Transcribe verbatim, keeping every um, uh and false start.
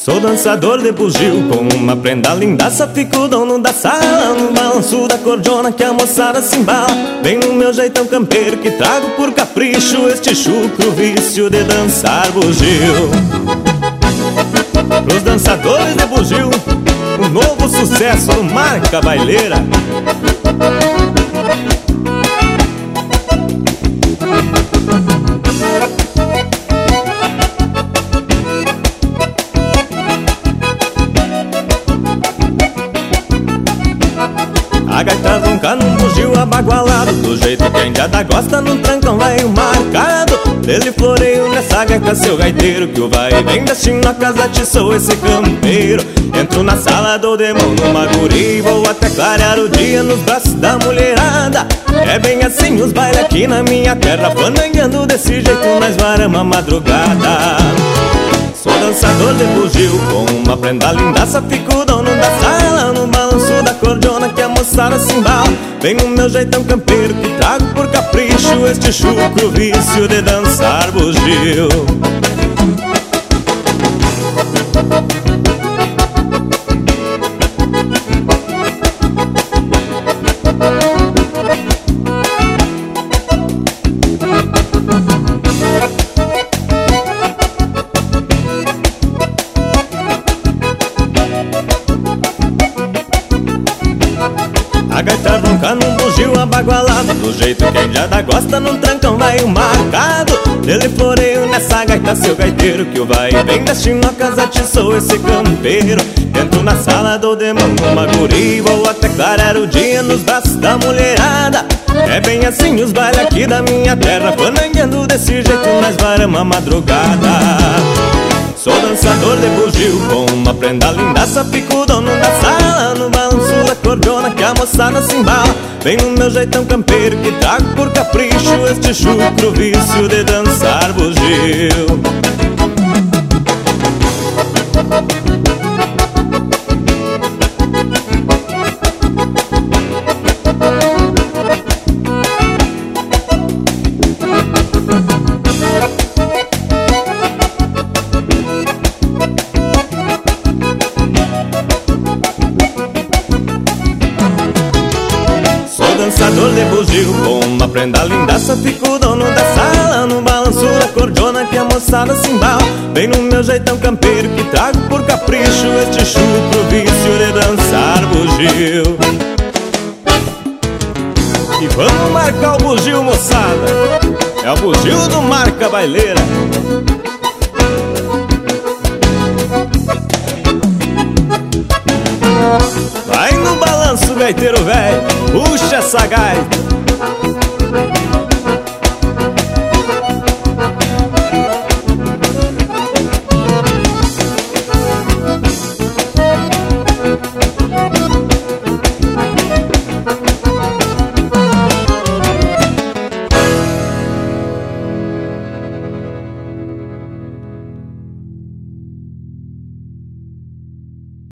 Sou dançador de bugio, com uma prenda lindaça fico dono da sala. No balanço da cordiona que a moçada se embala. Vem no meu jeitão campeiro que trago por capricho este chucro vício de dançar bugio. Pros dançadores de bugio, um novo sucesso no Marca Baileira. A gaita ronca num bugio abagualado, do jeito que a indiada gosta, num trancão velho marcado. Dele floreio nessa gaita, seu gaiteiro, que o vai e vem da chinocas atiçou esse campeiro. Entro na sala, dou de mão numa guri, vou até clarear o dia nos braços da mulherada. É bem assim os bailes aqui na minha terra, fandangueando desse jeito nós varamos a madrugada. Sou dançador de bugio, com uma prenda lindaça fico dono da sala. No balanço da cordiona que a moçada se embala. Vem no meu jeitão campeiro que trago por capricho este chucro vício de dançar bugio. A gaita ronca num bugio abagualado, do jeito que a indiada gosta, num trancão velho marcado. Dele floreio nessa gaita, seu gaiteiro, que o vai e vem das chinocas atiçou esse campeiro. Entro na sala, dou de mão numa guri, vou até clarear o dia nos braços da mulherada. É bem assim os bailes aqui da minha terra, fandangueando desse jeito nós varamos a madrugada. Sou dançador de bugio, com uma prenda lindaça fico dono da sala. No balanço da cordiona que a moçada se embala. Vem no meu jeitão campeiro que trago por capricho este chucro vício de dançar bugio. Dançador de bugio, com uma prenda lindaça fico dono da sala. No balanço da cordiona que a moçada se embala. Vem no meu jeitão campeiro que trago por capricho este chucro vício de dançar bugio. E vamos marcar o bugio, moçada, é o bugio do Marca Baileira. Vai no balanço, gaiteiro velho, puxa essa gaita.